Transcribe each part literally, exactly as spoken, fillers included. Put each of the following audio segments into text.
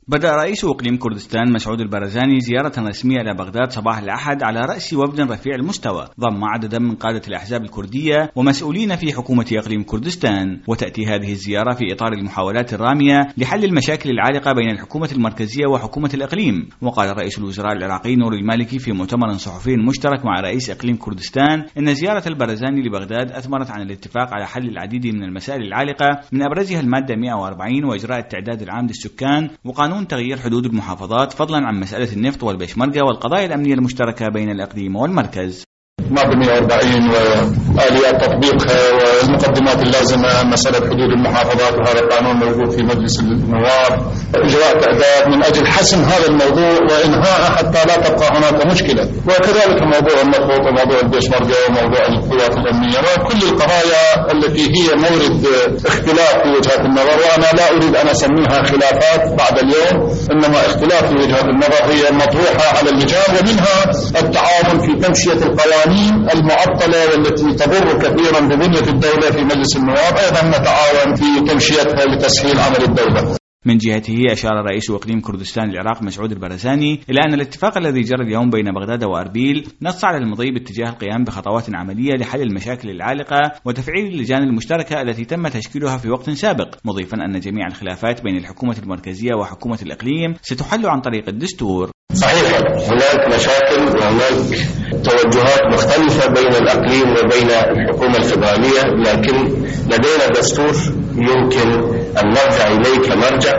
بدأ رئيس إقليم كردستان مسعود البرزاني زيارة رسمية إلى بغداد صباح الأحد على رأس وفد رفيع المستوى ضم عددا من قادة الأحزاب الكردية ومسؤولين في حكومة إقليم كردستان. وتأتي هذه الزيارة في إطار المحاولات الرامية لحل المشاكل العالقة بين الحكومة المركزية وحكومة الإقليم. وقال رئيس الوزراء العراقي نور المالكي في مؤتمر صحفي مشترك مع رئيس إقليم كردستان إن زيارة البرزاني لبغداد أثمرت عن الاتفاق على حل العديد من المسائل العالقة، من أبرزها المادة مئة وأربعين وإجراء التعداد العام للسكان وقانون تغيير حدود المحافظات، فضلا عن مسألة النفط والبشمركة والقضايا الأمنية المشتركة بين الإقليم والمركز. مادة مئة وأربعين وآليات تطبيقها والمقدمات اللازمة، مسألة حدود المحافظات، وهذا القانون موجود في مجلس النواب، إجراء تعداد من أجل حسم هذا الموضوع وإنهاء حتى لا تبقى هناك مشكلة، وكذلك موضوع النفط وموضوع البشمركة وموضوع القوات الأمنية وكل القضايا التي هي مورد اختلاف في وجهات النظر. وأنا لا أريد أن أسميها خلافات بعد اليوم، إنما اختلاف في وجهات النظر هي مطروحة على اللجان، ومنها التعاون في تمشية القوانين المعطلة والتي تضر كثيرا ببنية الدولة في مجلس النواب، أيضا نتعاون في تمشيتها لتسهيل عمل الدولة. من جهته أشار رئيس إقليم كردستان العراق مسعود البرزاني إلى أن الاتفاق الذي جرى اليوم بين بغداد وأربيل نص على المضي باتجاه القيام بخطوات عملية لحل المشاكل العالقة وتفعيل اللجان المشتركة التي تم تشكيلها في وقت سابق، مضيفا أن جميع الخلافات بين الحكومة المركزية وحكومة الإقليم ستحل عن طريق الدستور. صحيح، هناك مشاكل وهناك توجهات مختلفة بين الإقليم وبين الحكومة الفدرالية، لكن لدينا دستور يمكن أن نرجع إليه كمرجع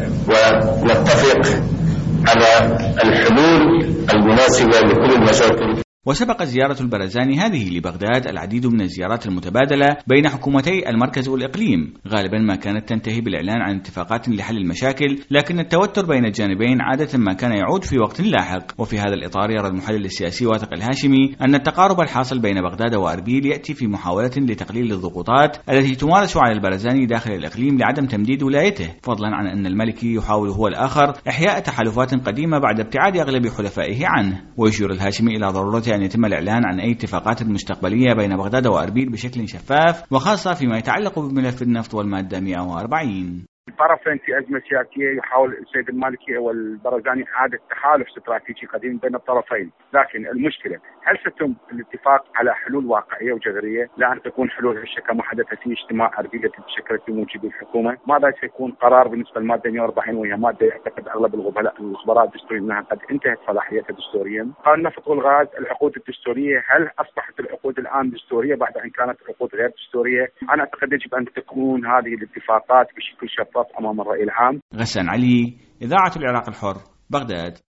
ونتفق على الحلول المناسبة لكل المشاكل. وسبق زيارة البرزاني هذه لبغداد العديد من الزيارات المتبادلة بين حكومتي المركز والإقليم، غالبا ما كانت تنتهي بالإعلان عن اتفاقات لحل المشاكل، لكن التوتر بين الجانبين عادة ما كان يعود في وقت لاحق. وفي هذا الإطار يرى المحلل السياسي واثق الهاشمي أن التقارب الحاصل بين بغداد وأربيل يأتي في محاولة لتقليل الضغوطات التي تمارس على البرزاني داخل الإقليم لعدم تمديد ولايته، فضلا عن أن المالكي يحاول هو الآخر إحياء تحالفات قديمة بعد ابتعاد أغلب حلفائه عنه. ويشير الهاشمي إلى ضرورة أن يتم الإعلان عن أي اتفاقات مستقبلية بين بغداد وأربيل بشكل شفاف، وخاصة فيما يتعلق بملف النفط والمادة مئة وأربعين. طرفين في أزمة سياسية يحاول السيد المالكي والبرزاني إعادة تحالف استراتيجي قديم بين الطرفين، لكن المشكلة هل ستم الاتفاق على حلول واقعية وجذرية، لا أن تكون حلول هشة كما حدث في اجتماع أربيل التي تشكلت بموجب الحكومة؟ ماذا سيكون قرار بالنسبة للمادة مئة وأربعين، وهي مادة يعتقد أغلب الخبراء الدستوريين أنها قد انتهت صلاحيتها دستوريا؟ قال النفط والغاز، العقود الدستورية هل أصبحت العقود الآن دستورية بعد أن كانت العقود غير دستورية؟ أنا أعتقد يجب أن تكون هذه الاتفاقات بشكل شفاف أمام الرأي العام. غسان علي، إذاعة العراق الحر، بغداد.